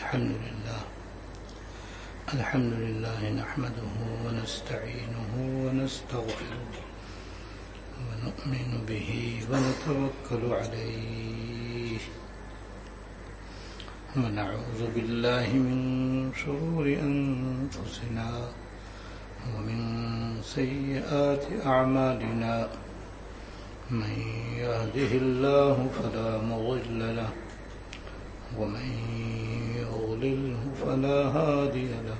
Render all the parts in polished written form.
الحمد لله نحمده ونستعينه ونستغفره ونؤمن به ونتوكل عليه ونعوذ بالله من شرور أنفسنا ومن سيئات أعمالنا من يهده الله فلا مضل له ومن يضلله فلا هادي له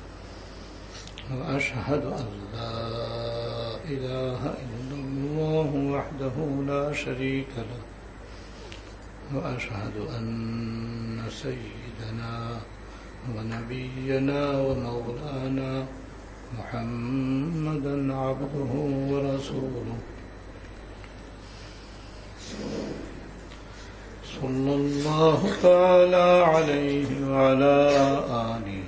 وأشهد أن لا إله إلا الله وحده لا شريك له وأشهد أن سيدنا ونبينا ومولانا محمدا عبده ورسوله صلى الله تعالى عليه وعلى آله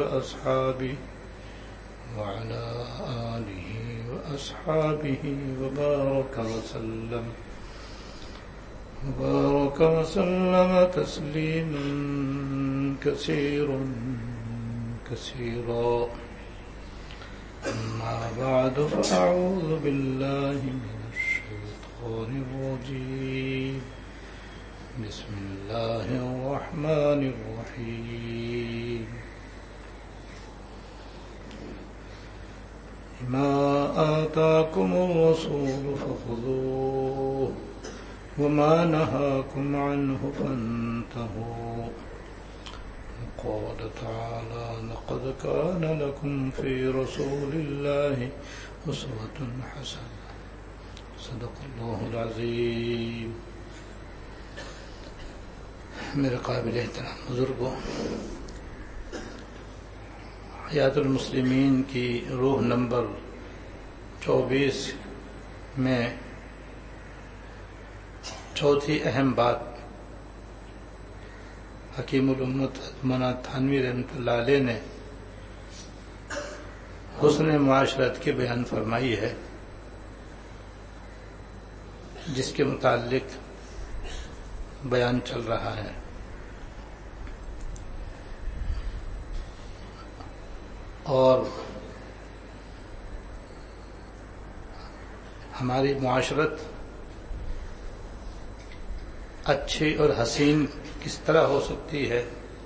وأصحابه وبارك وسلم تسليما كثيرا أما بعد فأعوذ بالله من الشيطان الرجيم بسم الله الرحمن الرحيم ما آتاكم الرسول فخذوه وما نهاكم عنه فانتهوا قال تعالى لقد كان لكم في رسول الله أسوة حسنة صدق الله العظيم. میرے قابل احترام بزرگوں، حیات المسلمین کی روح نمبر 24 میں چوتھی اہم بات حکیم الامت مولانا تھانوی رحمۃ اللہ علیہ نے حسن معاشرت کی بیان فرمائی ہے، جس کے متعلق بیان چل رہا ہے. اور ہماری معاشرت اچھی اور حسین کس طرح ہو سکتی ہے،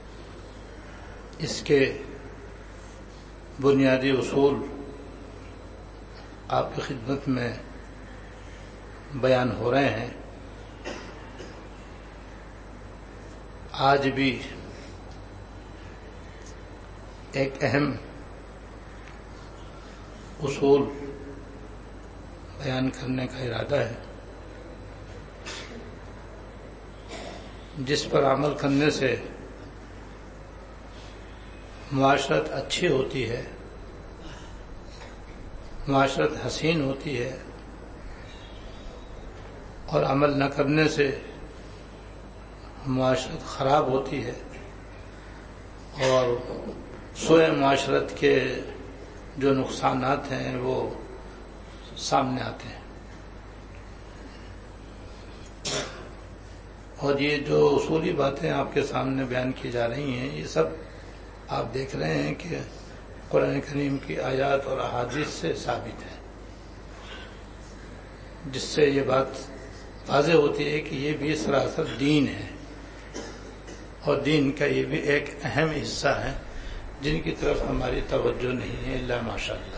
اس کے بنیادی اصول آپ کی خدمت میں بیان ہو رہے ہیں. آج بھی ایک اہم اصول بیان کرنے کا ارادہ ہے، جس پر عمل کرنے سے معاشرت اچھی ہوتی ہے، معاشرت حسین ہوتی ہے، اور عمل نہ کرنے سے معاشرت خراب ہوتی ہے اور سوء معاشرت کے جو نقصانات ہیں وہ سامنے آتے ہیں. اور یہ جو اصولی باتیں آپ کے سامنے بیان کی جا رہی ہیں، یہ سب آپ دیکھ رہے ہیں کہ قرآن کریم کی آیات اور احادیث سے ثابت ہے، جس سے یہ بات واضح ہوتی ہے کہ یہ بھی سراسر دین ہے، اور دین کا یہ بھی ایک اہم حصہ ہے جن کی طرف ہماری توجہ نہیں ہے الا ماشاء اللہ.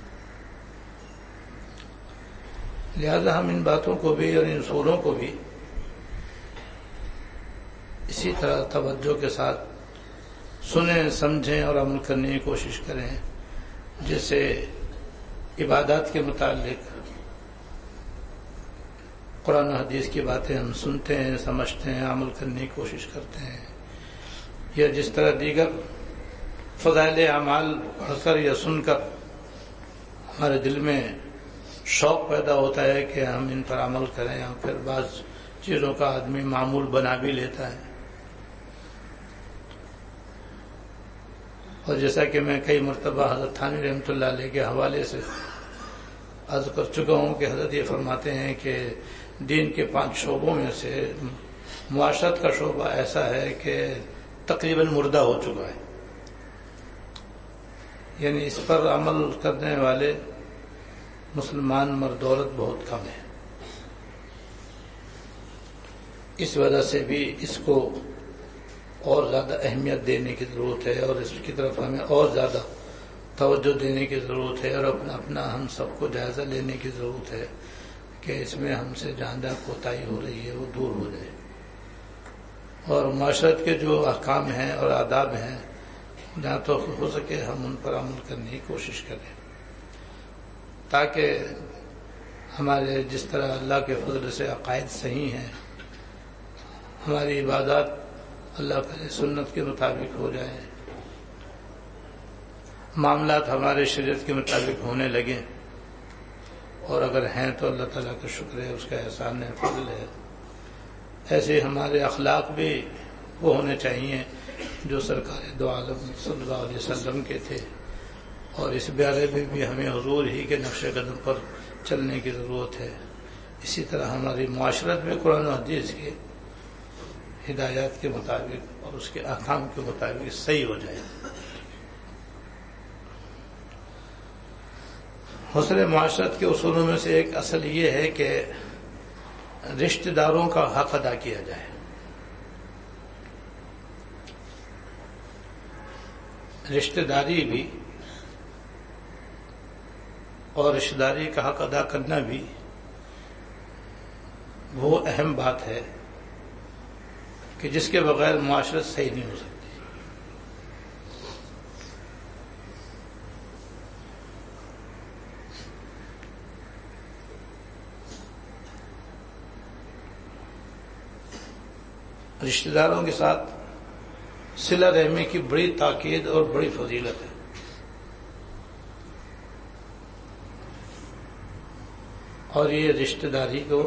لہذا ہم ان باتوں کو بھی اور ان اصولوں کو بھی اسی طرح توجہ کے ساتھ سنیں، سمجھیں اور عمل کرنے کی کوشش کریں. جیسے عبادات کے متعلق قرآن و حدیث کی باتیں ہم سنتے ہیں، سمجھتے ہیں، عمل کرنے کی کوشش کرتے ہیں، یا جس طرح دیگر فضائل اعمال پڑھ کر یا سن کر ہمارے دل میں شوق پیدا ہوتا ہے کہ ہم ان پر عمل کریں، اور پھر بعض چیزوں کا آدمی معمول بنا بھی لیتا ہے. اور جیسا کہ میں کئی مرتبہ حضرت تھانوی رحمۃ اللہ علیہ کے حوالے سے عرض کر چکا ہوں کہ حضرت یہ فرماتے ہیں کہ دین کے 5 شعبوں میں سے معاشرت کا شعبہ ایسا ہے کہ تقریباً مردہ ہو چکا ہے، یعنی اس پر عمل کرنے والے مسلمان مرد عورت بہت کم ہیں۔ اس وجہ سے بھی اس کو اور زیادہ اہمیت دینے کی ضرورت ہے، اور اس کی طرف ہمیں اور زیادہ توجہ دینے کی ضرورت ہے، اور اپنا ہم سب کو جائزہ لینے کی ضرورت ہے کہ اس میں ہم سے جہاں جہاں کوتاہی ہو رہی ہے وہ دور ہو جائے، اور معاشرت کے جو احکام ہیں اور آداب ہیں جہاں تو ہو سکے ہم ان پر عمل کرنے کی کوشش کریں، تاکہ ہمارے جس طرح اللہ کے فضل سے عقائد صحیح ہیں، ہماری عبادات اللہ کی سنت کے مطابق ہو جائیں، معاملات ہمارے شریعت کے مطابق ہونے لگیں، اور اگر ہیں تو اللہ تعالیٰ کا شکر ہے، اس کا احسان ہے، فضل ہے۔ ایسے ہمارے اخلاق بھی وہ ہونے چاہیے جو سرکار دو عالم صلی اللہ علیہ وسلم کے تھے، اور اس بارے میں بھی ہمیں حضور ہی کے نقش قدم پر چلنے کی ضرورت ہے۔ اسی طرح ہماری معاشرت میں قرآن و حدیث کی ہدایات کے مطابق اور اس کے احکام کے مطابق صحیح ہو جائے۔ حسن معاشرت کے اصولوں میں سے ایک اصل یہ ہے کہ رشتہ داروں کا حق ادا کیا جائے۔ رشتہ داری بھی اور رشتہ داری کا حق ادا کرنا بھی وہ اہم بات ہے کہ جس کے بغیر معاشرت صحیح نہیں ہو سکتی۔ رشتہ داروں کے ساتھ صلہ رحمی کی بڑی تاکید اور بڑی فضیلت ہے، اور یہ رشتہ داری کو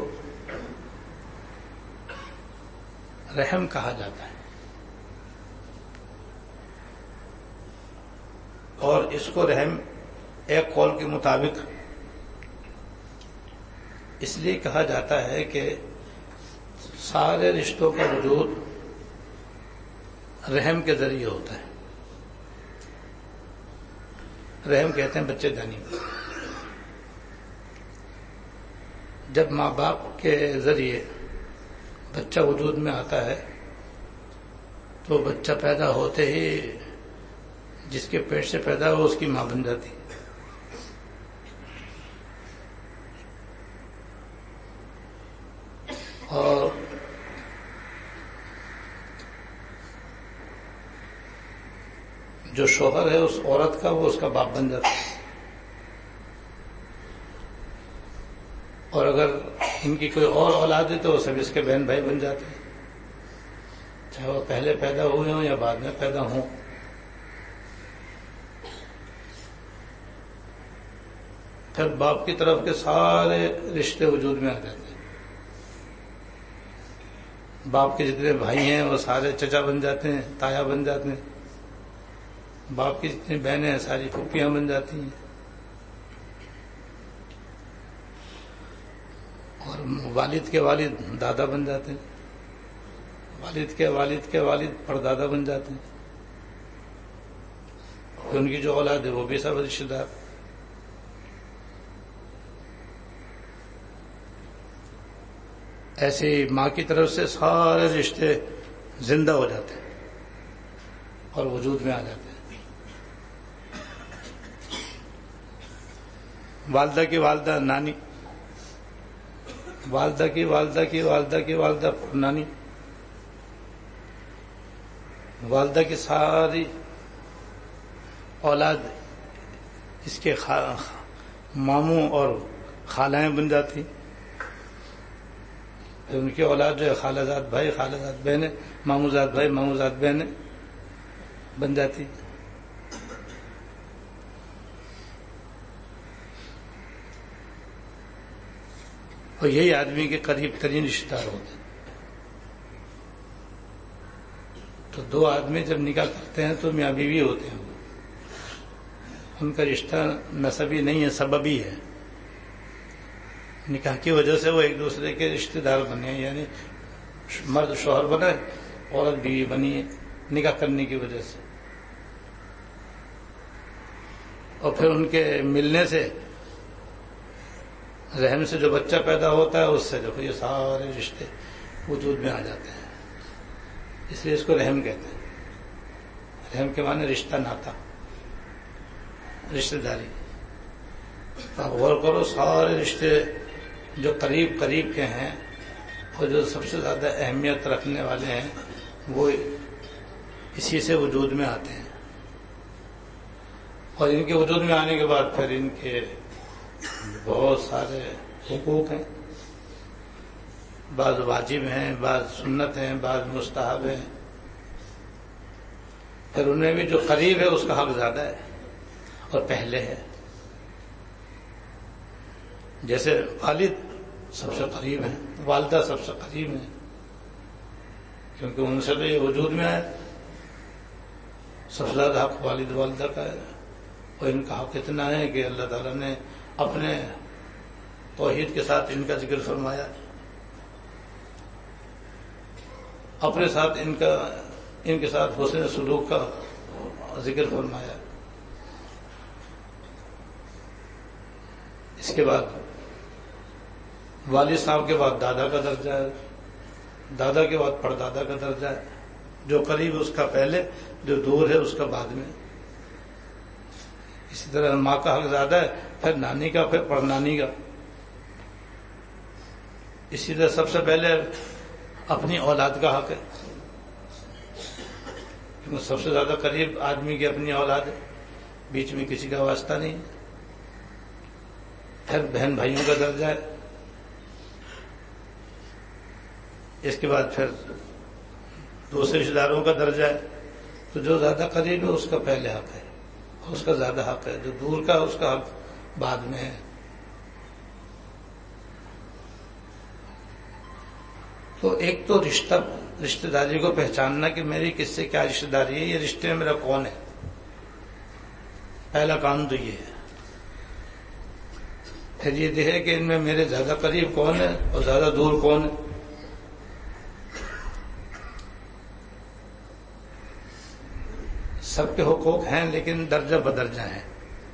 رحم کہا جاتا ہے، اور اس کو رحم ایک قول کے مطابق اس لیے کہا جاتا ہے کہ سارے رشتوں کا وجود رحم کے ذریعے ہوتا ہے۔ رحم کہتے ہیں بچے دانی کو۔ جب ماں باپ کے ذریعے بچہ وجود میں آتا ہے تو بچہ پیدا ہوتے ہی جس کے پیٹ سے پیدا ہو اس کی ماں بن جاتی ہے، اور جو شوہر ہے اس عورت کا وہ اس کا باپ بن جاتا ہے، اور اگر ان کی کوئی اور اولاد ہے تو وہ سب اس کے بہن بھائی بن جاتے ہیں، چاہے وہ پہلے پیدا ہوئے ہوں یا بعد میں پیدا ہوں۔ پھر باپ کی طرف کے سارے رشتے وجود میں آ جاتے ہیں، باپ کے جتنے بھائی ہیں وہ سارے چچا بن جاتے ہیں، تایا بن جاتے ہیں، باپ کی جتنی بہنیں ہیں ساری پھوپھیاں بن جاتی ہیں، اور والد کے والد دادا بن جاتے ہیں، والد کے والد کے والد پردادا بن جاتے ہیں، اور ان کی جو اولاد ہے وہ بھی سب رشتے دار۔ ایسے ماں کی طرف سے سارے رشتے زندہ ہو جاتے ہیں اور وجود میں آ جاتے ہیں۔ والدہ کی والدہ نانی، والدہ کی والدہ کی والدہ کی والدہ نانی، والدہ کی ساری اولاد اس کے ماموں اور خالائیں بن جاتی، ان کی اولاد جو ہے خالہ زاد بھائی خالہ زاد بہنیں، ماموں زاد بھائی ماموں زاد بہنیں بن جاتی۔ اور یہی آدمی کے قریب ترین رشتہ دار ہوتے ہیں۔ تو دو آدمی جب نکاح کرتے ہیں تو میاں بیوی ہوتے ہیں، ان کا رشتہ نسبی نہیں ہے، سببی ہے۔ نکاح کی وجہ سے وہ ایک دوسرے کے رشتہ دار بنے، یعنی مرد شوہر بنا، عورت بیوی بنی ہے، نکاح کرنے کی وجہ سے، اور پھر ان کے ملنے سے رحم سے جو بچہ پیدا ہوتا ہے اس سے دیکھو یہ سارے رشتے وجود میں آ جاتے ہیں. اس لیے اس کو رحم کہتے ہیں. رحم کے معنی رشتہ، ناتا، رشتہ داری. آپ غور کرو، سارے رشتے جو قریب قریب کے ہیں اور جو سب سے زیادہ اہمیت رکھنے والے ہیں وہ اسی سے وجود میں آتے ہیں. اور ان کے وجود میں آنے کے بعد پھر ان کے بہت سارے حقوق ہیں، بعض واجب ہیں، بعض سنت ہیں، بعض مستحب ہیں. پھر ان میں بھی جو قریب ہے اس کا حق زیادہ ہے اور پہلے ہے. جیسے والد سب سے قریب ہیں، والدہ سب سے قریب ہیں، کیونکہ ان سے تو یہ وجود میں ہے. سب سے زیادہ حق والد والدہ کا ہے، اور ان کا حق اتنا ہے کہ اللہ تعالیٰ نے اپنے توحید کے ساتھ ان کا ذکر فرمایا، اپنے ساتھ ان کے ساتھ حسن سلوک کا ذکر فرمایا. اس کے بعد والد صاحب کے بعد دادا کا درجہ ہے، دادا کے بعد پردادا کا درجہ ہے. جو قریب اس کا پہلے، جو دور ہے اس کا بعد میں. اسی طرح ماں کا حق زیادہ ہے، پھر نانی کا، پھر پڑنانی کا. اسی طرح سب سے پہلے اپنی اولاد کا حق ہے، کیونکہ سب سے زیادہ قریب آدمی کی اپنی اولاد ہے، بیچ میں کسی کا واسطہ نہیں. پھر بہن بھائیوں کا درجہ ہے. اس کے بعد پھر دوسرے رشتے داروں کا درجہ ہے. تو جو زیادہ قریب ہے اس کا پہلے حق ہے، اس کا زیادہ حق ہے. جو دور کا اس کا حق بعد میں ہے. تو ایک تو رشتہ داری کو پہچاننا کہ میری کس سے کیا رشتہ داری ہے، یہ رشتے میں میرا کون ہے. پہلا کام تو یہ ہے. پھر یہ دیکھے کہ ان میں میرے زیادہ قریب کون ہے اور زیادہ دور کون ہے. سب کے حقوق ہیں لیکن درجہ بدرجہ ہیں.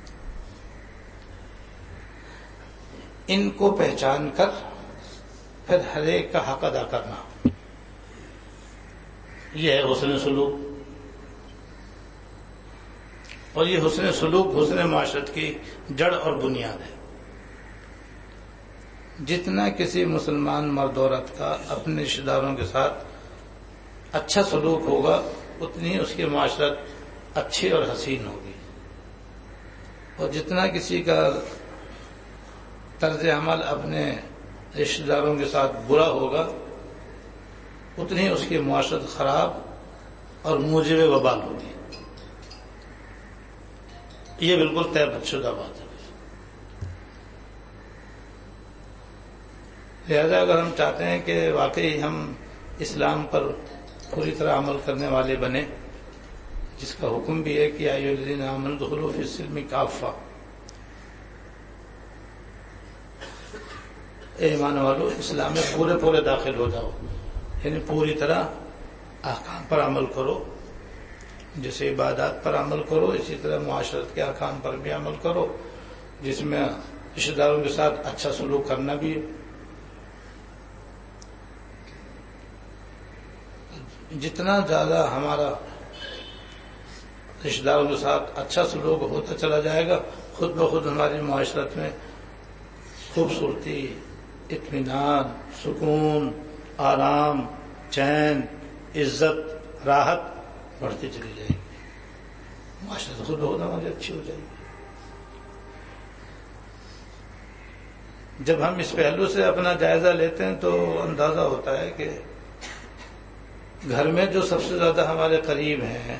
ان کو پہچان کر پھر ہر ایک کا حق ادا کرنا، یہ ہے حسن سلوک. اور یہ حسن سلوک حسن معاشرت کی جڑ اور بنیاد ہے. جتنا کسی مسلمان مرد عورت کا اپنے رشتہ داروں کے ساتھ اچھا سلوک ہوگا اتنی اس کی معاشرت اچھی اور حسین ہوگی. اور جتنا کسی کا طرز عمل اپنے رشتہ داروں کے ساتھ برا ہوگا اتنی اس کی معاشرت خراب اور موجب وبال ہوگی. یہ بالکل طے شدہ بات ہے. لہذا اگر ہم چاہتے ہیں کہ واقعی ہم اسلام پر پوری طرح عمل کرنے والے بنے، جس کا حکم بھی ہے کہ یا ایھا الذین آمنوا ادخلوا فی السلم کافہ، اے ایمان والو اسلام میں پورے داخل ہو جاؤ، یعنی پوری طرح احکام پر عمل کرو. جیسے عبادات پر عمل کرو اسی طرح معاشرت کے احکام پر بھی عمل کرو، جس میں رشتہ داروں کے ساتھ اچھا سلوک کرنا بھی ہے. جتنا زیادہ ہمارا رشتہ داروں کے ساتھ اچھا سلوک ہوتا چلا جائے گا خود بخود ہماری معاشرت میں خوبصورتی، اطمینان، سکون، آرام، چین، عزت، راحت بڑھتی چلی جائے گی. معاشرت خود بخود ہماری اچھی ہو جائے گی. جب ہم اس پہلو سے اپنا جائزہ لیتے ہیں تو اندازہ ہوتا ہے کہ گھر میں جو سب سے زیادہ ہمارے قریب ہیں،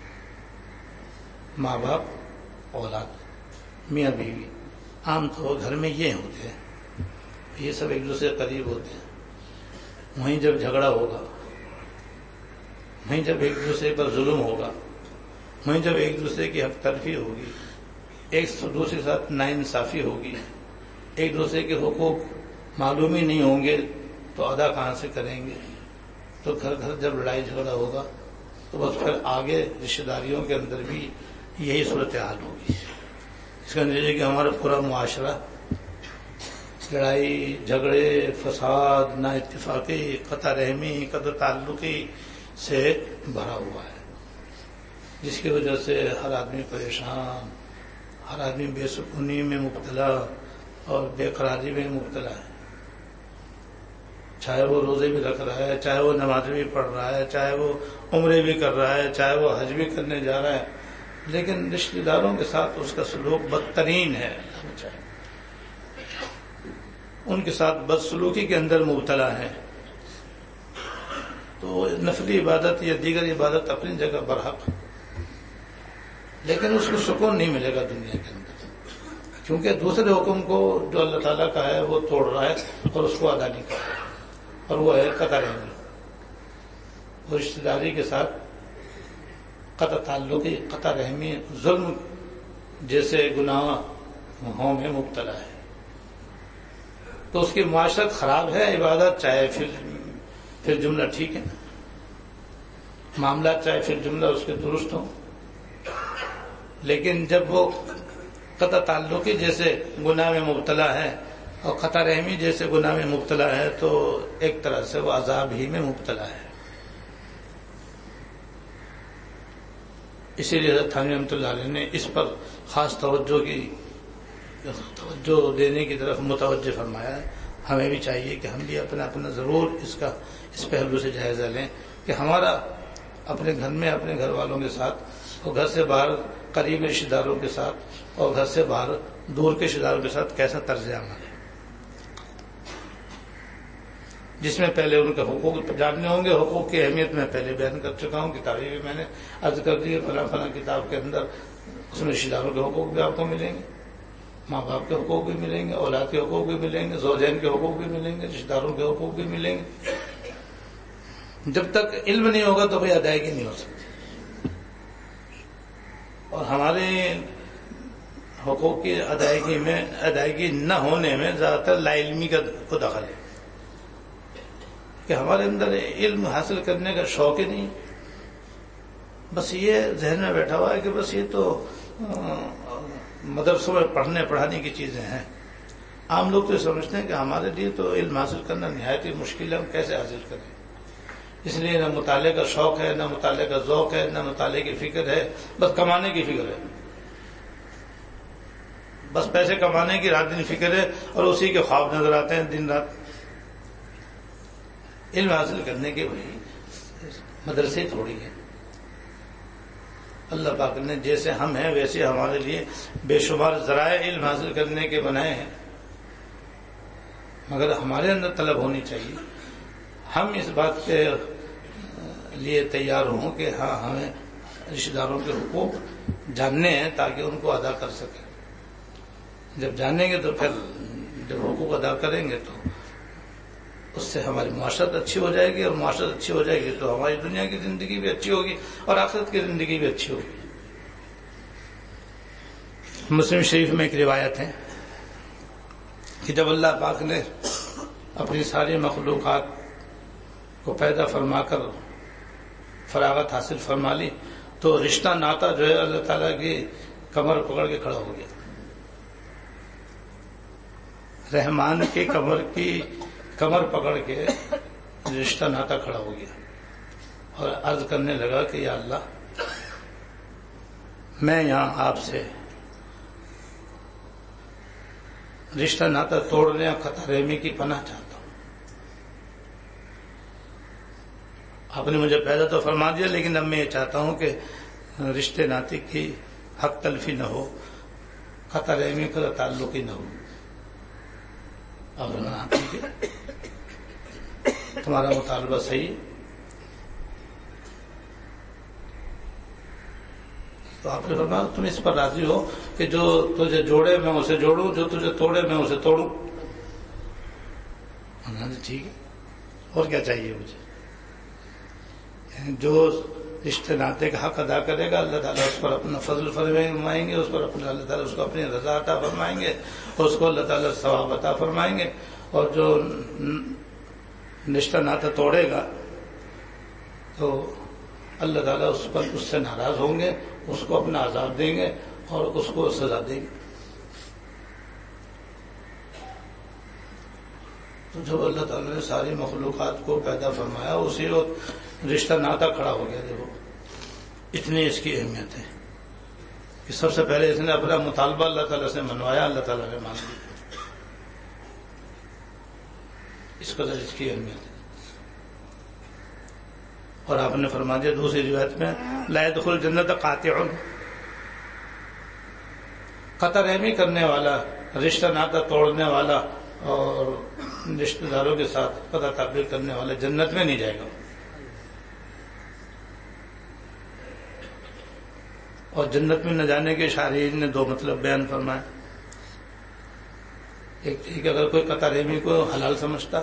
ماں باپ، اولاد، میاں بیوی، عام طور گھر میں یہ ہوتے ہیں، یہ سب ایک دوسرے قریب ہوتے ہیں. وہیں جب جھگڑا ہوگا، وہیں جب ایک دوسرے پر ظلم ہوگا، وہیں جب ایک دوسرے کی حق تلفی ہوگی، ایک دوسرے کے ساتھ ناانصافی ہوگی، ایک دوسرے کے حقوق معلوم ہی نہیں ہوں گے تو ادا کہاں سے کریں گے. تو گھر گھر جب لڑائی جھگڑا ہوگا تو بس پھر آگے رشتہ داریوں کے اندر بھی یہی صورتحال ہوگی. اس کا نتیجہ کہ ہمارا پورا معاشرہ لڑائی جھگڑے فساد نا اتفاقی قطع رحمی قطع تعلقی سے بھرا ہوا ہے، جس کی وجہ سے ہر آدمی پریشان، ہر آدمی بے سکونی میں مبتلا اور بے قراری میں مبتلا ہے. چاہے وہ روزے بھی رکھ رہا ہے، چاہے وہ نمازیں بھی پڑھ رہا ہے، چاہے وہ عمرے بھی کر رہا ہے، چاہے وہ حج بھی کرنے جا رہا ہے، لیکن رشتہ داروں کے ساتھ اس کا سلوک بدترین ہے. ان کے ساتھ بدسلوکی کے اندر مبتلا ہے. تو نفلی عبادت یا دیگر عبادت اپنی جگہ برحق، لیکن اس کو سکون نہیں ملے گا دنیا کے اندر، کیونکہ دوسرے حکم کو جو اللہ تعالیٰ کا ہے وہ توڑ رہا ہے اور اس کو ادا نہیں کر رہا ہے، اور وہ ہے قطع رحمی. وہ رشتہ داری کے ساتھ قطع تعلقی قطع رحمی ظلم جیسے گناہوں میں مبتلا ہے. تو اس کی معاشرت خراب ہے. عبادت چاہے پھر جملہ ٹھیک ہے، معاملات چاہے پھر جملہ اس کے درست ہوں، لیکن جب وہ قطع تعلقی جیسے گناہ میں مبتلا ہے اور قطع رحمی جیسے گناہ میں مبتلا ہے تو ایک طرح سے وہ عذاب ہی میں مبتلا ہے. اسی لیے حضرت تھانوی رحمۃ اللہ علیہ نے اس پر خاص توجہ دینے کی طرف متوجہ فرمایا ہے. ہمیں بھی چاہیے کہ ہم بھی اپنا ضرور اس پہلو سے جائزہ لیں کہ ہمارا اپنے گھر میں اپنے گھر والوں کے ساتھ اور گھر سے باہر قریب رشتہ داروں کے ساتھ اور گھر سے باہر دور کے رشتہ داروں کے ساتھ کیسا طرز عمل ہے، جس میں پہلے ان کے حقوق جاننے ہوں گے. حقوق کی اہمیت میں پہلے بیان کر چکا ہوں، کتابیں بھی میں نے عرض کر دی ہے. فلاں کتاب کے اندر اس میں رشتہ داروں کے حقوق بھی آپ کو ملیں گے، ماں باپ کے حقوق بھی ملیں گے، اولاد کے حقوق بھی ملیں گے، زوجین کے حقوق بھی ملیں گے، رشتہ داروں کے حقوق بھی ملیں گے. جب تک علم نہیں ہوگا تو کوئی ادائیگی نہیں ہو سکتی، اور ہمارے حقوق کی ادائیگی نہ ہونے میں زیادہ تر لا علمی کو دخل ہے کہ ہمارے اندر علم حاصل کرنے کا شوق ہی نہیں. بس یہ ذہن میں بیٹھا ہوا ہے کہ بس یہ تو مدرسوں میں پڑھانے کی چیزیں ہیں. عام لوگ تو سمجھتے ہیں کہ ہمارے لیے تو علم حاصل کرنا نہایت ہی مشکل ہے، ہم کیسے حاصل کریں. اس لیے نہ مطالعے کا شوق ہے، نہ مطالعے کا ذوق ہے، نہ مطالعے کی فکر ہے، بس کمانے کی فکر ہے. بس پیسے کمانے کی رات دن فکر ہے اور اسی کے خواب نظر آتے ہیں دن رات. علم حاصل کرنے کے وہی مدرسے تھوڑی ہیں. اللہ پاک نے جیسے ہم ہیں ویسے ہمارے لیے بے شمار ذرائع علم حاصل کرنے کے بنائے ہیں، مگر ہمارے اندر طلب ہونی چاہیے. ہم اس بات کے لیے تیار ہوں کہ ہاں ہمیں رشتہ داروں کے حقوق جاننے ہیں تاکہ ان کو ادا کر سکیں. جب جانیں گے تو پھر جب حقوق ادا کریں گے تو اس سے ہماری معاشرت اچھی ہو جائے گی، اور معاشرت اچھی ہو جائے گی تو ہماری دنیا کی زندگی بھی اچھی ہوگی اور آخرت کی زندگی بھی اچھی ہوگی. مسلم شریف میں ایک روایت ہے کہ جب اللہ پاک نے اپنی ساری مخلوقات کو پیدا فرما کر فراغت حاصل فرما لی تو رشتہ ناتا جو ہے اللہ تعالیٰ کی کمر پکڑ کے کھڑا ہو گیا. رحمان کی کمر پکڑ کے رشتہ ناتا کھڑا ہو گیا اور عرض کرنے لگا کہ یا اللہ، میں یہاں آپ سے رشتہ ناتا توڑنے اور قطع رحمی کی پناہ چاہتا ہوں. آپ نے مجھے پیدا تو فرما دیا، لیکن اب میں یہ چاہتا ہوں کہ رشتے ناتے کی حق تلفی نہ ہو، قطع رحمی کا تعلق ہی نہ ہو. اب ٹھیک ہے، تمہارا مطالبہ صحیح. تو آپ نے فرمایا تم اس پر راضی ہو کہ جو تجھے جوڑے میں اسے جوڑوں، جو تجھے توڑے میں اسے توڑوں. ٹھیک ہے، اور کیا چاہیے مجھے. جو رشتے ناتے کا حق ادا کرے گا اللہ تعالیٰ اس پر اپنا فضل فرمائیں گے، اس پر اپنا اللہ تعالیٰ اس کو اپنی رضا عطا فرمائیں گے، اس کو اللہ تعالیٰ ثواب عطا فرمائیں گے. اور جو رشتہ ناتا توڑے گا تو اللہ تعالیٰ اس سے ناراض ہوں گے، اس کو اپنا عذاب دیں گے اور اس کو سزا دیں گے۔ تو جب اللہ تعالیٰ نے ساری مخلوقات کو پیدا فرمایا، اسی وقت رشتہ ناتا کھڑا ہو گیا۔ دیکھو اتنی اس کی اہمیت ہے کہ سب سے پہلے اس نے اپنا مطالبہ اللہ تعالیٰ سے منوایا، اللہ تعالیٰ نے مان لیا۔ اس قدر اس کی اہمیت ہے۔ اور آپ نے فرما دیا دوسری روایت میں، لا يدخل الجنت قاطع، قطع رحمی کرنے والا، رشتہ ناتا توڑنے والا اور رشتہ داروں کے ساتھ قطع تعبیر کرنے والا جنت میں نہیں جائے گا۔ اور جنت میں نہ جانے کے شارحین نے دو مطلب بیان فرمائے۔ ایک ٹھیک ہے، اگر کوئی قطع رحمی کو حلال سمجھتا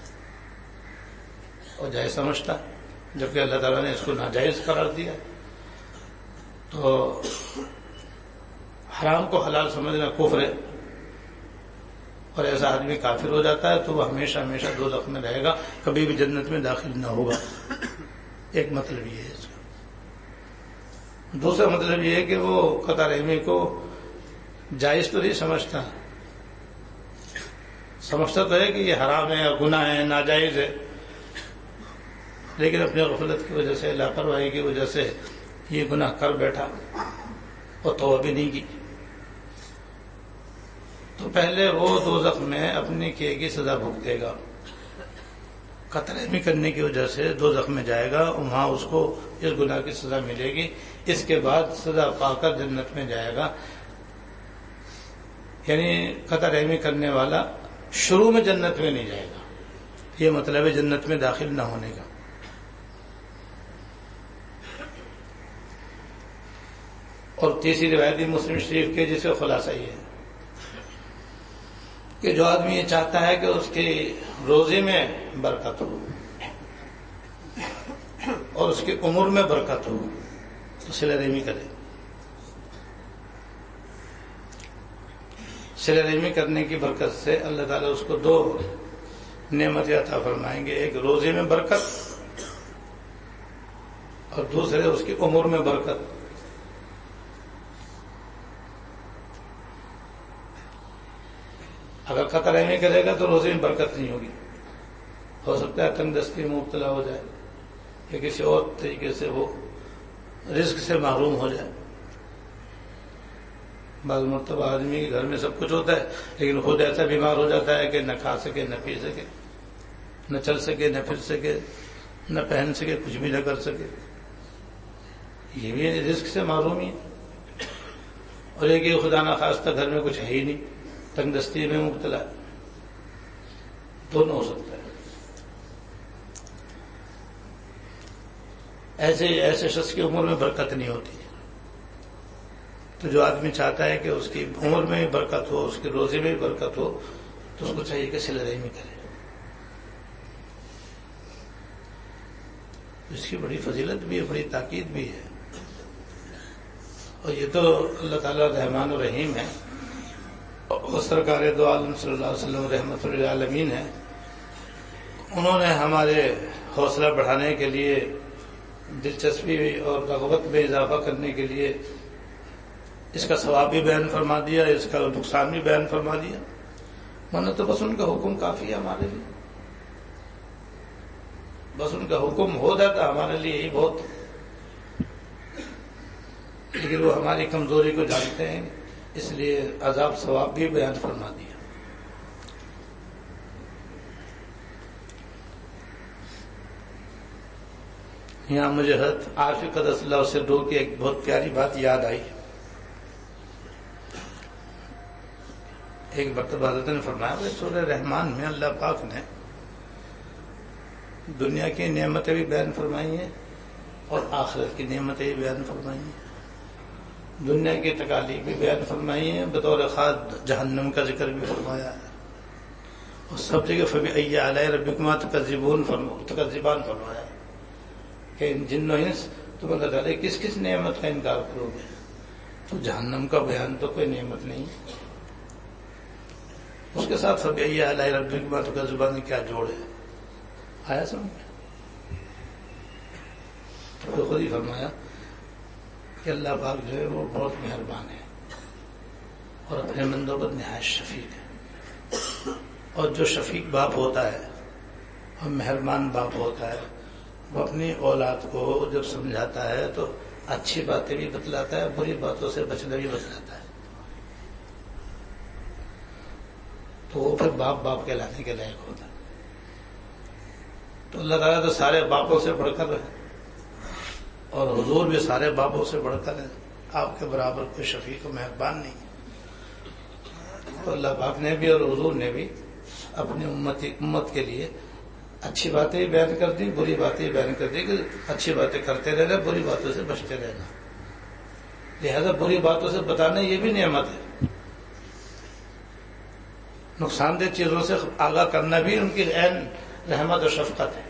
اور جائز سمجھتا، جبکہ اللہ تعالیٰ نے اس کو ناجائز قرار دیا، تو حرام کو حلال سمجھنا کفر ہے، اور ایسا آدمی کافر ہو جاتا ہے تو وہ ہمیشہ ہمیشہ دوزخ میں رہے گا، کبھی بھی جنت میں داخل نہ ہوگا۔ ایک مطلب یہ ہے اس کا۔ دوسرا مطلب یہ ہے کہ وہ قطع رحمی کو جائز تو نہیں سمجھتا، سمجھتا تو ہے کہ یہ حرام ہے، گناہ ہے، ناجائز ہے، لیکن اپنے غفلت کی وجہ سے، لاپرواہی کی وجہ سے یہ گناہ کر بیٹھا اور توبہ بھی نہیں کی، تو پہلے وہ دوزخ میں اپنی کیے گی سزا بھگتے گا۔ قطع رحمی کرنے کی وجہ سے دوزخ میں جائے گا، وہاں اس کو اس گناہ کی سزا ملے گی، اس کے بعد سزا پا کر جنت میں جائے گا۔ یعنی قطع رحمی کرنے والا شروع میں جنت میں نہیں جائے گا، یہ مطلب ہے جنت میں داخل نہ ہونے کا۔ اور تیسری روایت مسلم شریف کے جس کا خلاصہ یہ ہے کہ جو آدمی یہ چاہتا ہے کہ اس کی روزے میں برکت ہو اور اس کی عمر میں برکت ہو تو صلہ رحمی کرے۔ صلہ رحمی کرنے کی برکت سے اللہ تعالیٰ اس کو دو نعمتیں عطا فرمائیں گے، ایک روزے میں برکت اور دوسرے اس کی عمر میں برکت۔ اگر قطع رحمی کرے گا تو روزے میں برکت نہیں ہوگی، ہو سکتا ہے تنگ دستی میں مبتلا ہو جائے یا کسی اور طریقے سے وہ رزق سے محروم ہو جائے۔ بعض مرتبہ آدمی کے گھر میں سب کچھ ہوتا ہے لیکن خود ایسا بیمار ہو جاتا ہے کہ نہ کھا سکے، نہ پی سکے، نہ چل سکے، نہ پھر سکے، نہ پہن سکے، کچھ بھی نہ کر سکے، یہ بھی رزق سے محرومی ہے۔ اور ایک یہ خدا نخواستہ گھر میں کچھ ہے ہی نہیں، تنگ دستی میں مبتلا، دونوں ہو سکتا ہے۔ ایسے شخص کی عمر میں برکت نہیں ہوتی، تو جو آدمی چاہتا ہے کہ اس کی عمر میں بھی برکت ہو، اس کے روزے میں بھی برکت ہو، تو اس کو چاہیے کہ صلہ رحمی کرے۔ اس کی بڑی فضیلت بھی ہے، بڑی تاکید بھی ہے، اور یہ تو اللہ تعالیٰ رحمان الرحیم ہے، اور سرکار دو عالم صلی اللہ علیہ وسلم رحمت للعالمین ہے۔ انہوں نے ہمارے حوصلہ بڑھانے کے لیے، دلچسپی اور رغبت میں اضافہ کرنے کے لیے اس کا ثواب بھی بیان فرما دیا، اس کا نقصان بھی بیان فرما دیا، ورنہ تو بس ان کا حکم کافی ہے ہمارے لیے، بس ان کا حکم ہو جاتا ہمارے لیے یہی بہت، لیکن وہ ہماری کمزوری کو جانتے ہیں، اس لیے عذاب ثواب بھی بیان فرما دیا۔ یہاں مجھے حضرت عارف قدس اللہ سرور کی ایک بہت پیاری بات یاد آئی۔ ایک مرتبہ حضرت نے فرمایا سورہ رحمان میں اللہ پاک نے دنیا کی نعمتیں بھی بیان فرمائی ہیں اور آخرت کی نعمتیں بھی بیان فرمائی ہیں، دنیا کی تکالیف بھی بیان فرمائی ہیں، بطور خاص جہنم کا ذکر بھی فرمایا ہے، اور سب جگہ فبأي آلاء ربكما تكذبان فرمایا ہے کہ ان جن و انس تم اللہ تعالیٰ کس کس نعمت کا انکار کرو گے، تو جہنم کا بیان تو کوئی نعمت نہیں، اس کے ساتھ فبأي آلاء ربكما تكذبان کیا جوڑ ہے، آیا سمجھ؟ تو خود ہی فرمایا کہ اللہ پاک جو ہے وہ بہت مہربان ہے اور اپنے بندوں پر نہایت شفیق ہے. اور جو شفیق باپ ہوتا ہے اور مہربان باپ ہوتا ہے وہ اپنی اولاد کو جب سمجھاتا ہے تو اچھی باتیں بھی بتلاتا ہے، بری باتوں سے بچنا بھی بتلاتا ہے. تو وہ پھر باپ کہلانے کے لائق ہوتا ہے. تو اللہ تعالیٰ تو سارے باپوں سے بڑھ کر ہے اور حضور بھی سارے باپوں سے بڑھ کر ہے. آپ کے برابر کوئی شفیق و مہربان نہیں. تو اللہ پاک نے بھی اور حضور نے بھی اپنی امت کے لیے اچھی باتیں بیان کر دی، بری باتیں بیان کر دی کہ اچھی باتیں کرتے رہنا، بری باتوں سے بچتے رہنا. لہذا بری باتوں سے بتانا یہ بھی نعمت ہے. نقصان دہ چیزوں سے آگاہ کرنا بھی ان کی عین رحمت و شفقت ہے.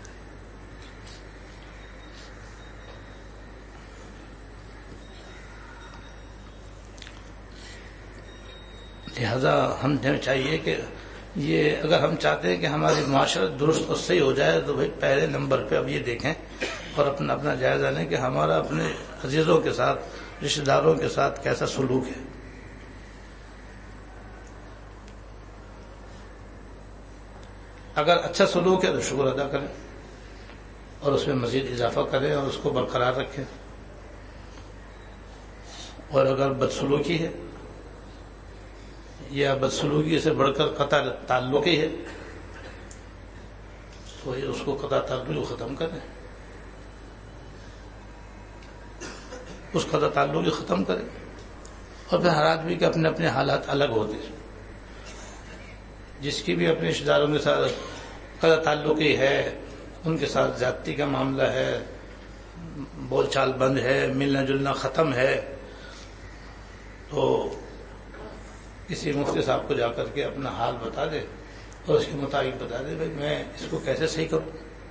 لہذا ہم چاہیے کہ یہ اگر ہم چاہتے ہیں کہ ہماری معاشرت درست اور صحیح ہو جائے تو بھائی پہلے نمبر پہ اب یہ دیکھیں اور اپنا جائزہ لیں کہ ہمارا اپنے عزیزوں کے ساتھ، رشتہ داروں کے ساتھ کیسا سلوک ہے. اگر اچھا سلوک ہے تو شکر ادا کریں اور اس میں مزید اضافہ کریں اور اس کو برقرار رکھیں. اور اگر بدسلوکی ہے یا بدسلوکی سے بڑھ کر قطع تعلقی ہے تو اس کو قطع تعلق ختم کریں، اس قطع تعلق ختم کریں. اور پھر ہر آدمی کے اپنے اپنے حالات الگ ہوتے ہیں. جس کی بھی اپنے رشتہ داروں کے ساتھ قطع تعلقی ہے، ان کے ساتھ زیادتی کا معاملہ ہے، بول چال بند ہے، ملنا جلنا ختم ہے، تو کسی مفتی صاحب کو جا کر کے اپنا حال بتا دے اور اس کے مطابق بتا دے بھائی میں اس کو کیسے صحیح کروں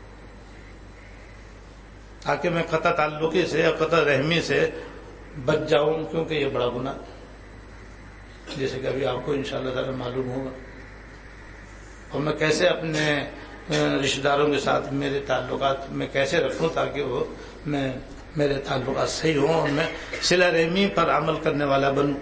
تاکہ میں قطع تعلقی سے یا قطع رحمی سے بچ جاؤں، کیونکہ یہ بڑا گناہ جیسے کہ ابھی آپ کو انشاءاللہ تعالی معلوم ہوگا. اور میں کیسے اپنے رشتہ داروں کے ساتھ میرے تعلقات میں کیسے رکھوں تاکہ وہ میرے تعلقات صحیح ہوں اور میں صلہ رحمی پر عمل کرنے والا بنوں.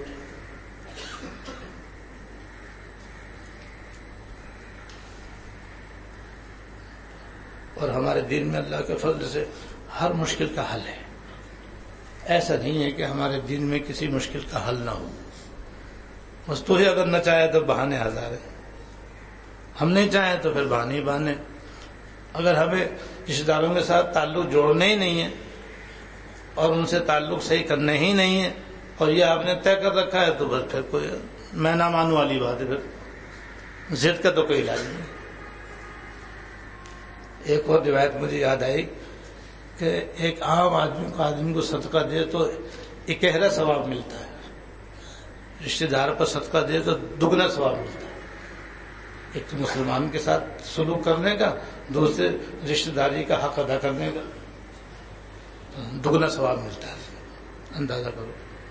اور ہمارے دین میں اللہ کے فضل سے ہر مشکل کا حل ہے. ایسا نہیں ہے کہ ہمارے دین میں کسی مشکل کا حل نہ ہو. بس تو ہی اگر نہ چاہے تو بہانے ہزار ہیں، ہم نہیں چاہیں تو پھر بہانے ہی بہانے. اگر ہمیں رشتہ داروں کے ساتھ تعلق جوڑنا ہی نہیں ہے اور ان سے تعلق صحیح کرنا ہی نہیں ہے اور یہ آپ نے طے کر رکھا ہے تو بس پھر کوئی میں نہ مانوں والی بات ہے. پھر ضد کا تو کوئی علاج نہیں. ایک اور روایت مجھے یاد آئی کہ ایک عام آدمی کو صدقہ دے تو اکہرا ثواب ملتا ہے، رشتہ دار پر صدقہ دے تو دگنا ثواب ملتا ہے. ایک تو مسلمان کے ساتھ سلوک کرنے کا، دوسرے رشتہ داری کا حق ادا کرنے کا دگنا ثواب ملتا ہے. اندازہ کرو.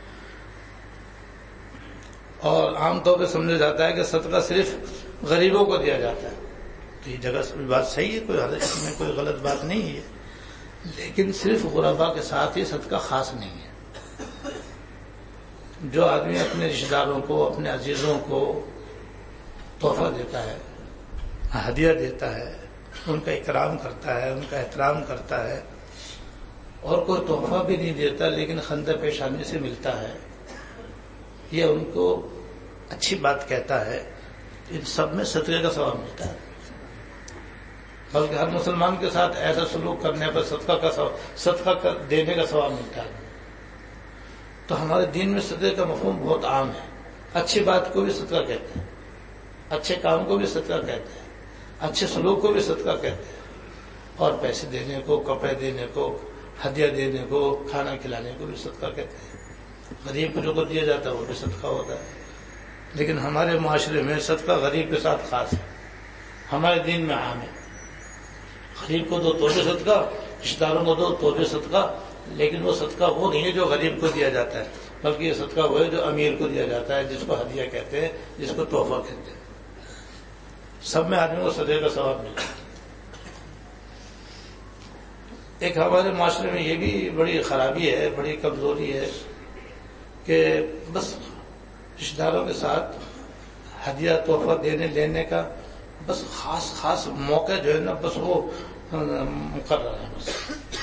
اور عام طور پہ سمجھا جاتا ہے کہ صدقہ صرف غریبوں کو دیا جاتا ہے. تو یہ جگہ بات صحیح ہے، کوئی اس میں کوئی غلط بات نہیں ہے، لیکن صرف غرباء کے ساتھ ہی صدقہ خاص نہیں ہے. جو آدمی اپنے رشتہ داروں کو، اپنے عزیزوں کو تحفہ دیتا ہے، ہدیہ دیتا ہے، ان کا اکرام کرتا ہے، ان کا احترام کرتا ہے، اور کوئی تحفہ بھی نہیں دیتا لیکن خندہ پیشانی سے ملتا ہے، یہ ان کو اچھی بات کہتا ہے، ان سب میں صدقے کا ثواب ملتا ہے. بلکہ ہر مسلمان کے ساتھ ایسا سلوک کرنے پر صدقہ دینے کا ثواب ملتا ہے. تو ہمارے دین میں صدقے کا مفہوم بہت عام ہے. اچھی بات کو بھی صدقہ کہتے ہیں، اچھے کام کو بھی صدقہ کہتے ہیں، اچھے سلوک کو بھی صدقہ کہتے ہیں، اور پیسے دینے کو، کپڑے دینے کو، ہدیہ دینے کو، کھانا کھلانے کو بھی صدقہ کہتے ہیں. غریب کو جو کو دیا جاتا ہے وہ بھی صدقہ ہوتا ہے. لیکن ہمارے معاشرے میں صدقہ غریب کے ساتھ خاص ہے، ہمارے دین میں عام ہے. غریب کو دو تو بھی صدقہ، رشتہ داروں کو دو تو بھی صدقہ، لیکن وہ صدقہ وہ نہیں ہے جو غریب کو دیا جاتا ہے، بلکہ یہ صدقہ وہ ہے جو امیر کو دیا جاتا ہے، جس کو ہدیہ کہتے ہیں، جس کو تحفہ کہتے ہیں. سب میں آدمی کو صدقے کا ثواب ملتا ہے. ایک ہمارے معاشرے میں یہ بھی بڑی خرابی ہے، بڑی کمزوری ہے کہ بس رشتہ داروں کے ساتھ ہدیہ تحفہ دینے لینے کا بس خاص موقع جو ہے نا بس وہ مقرر ہے. بس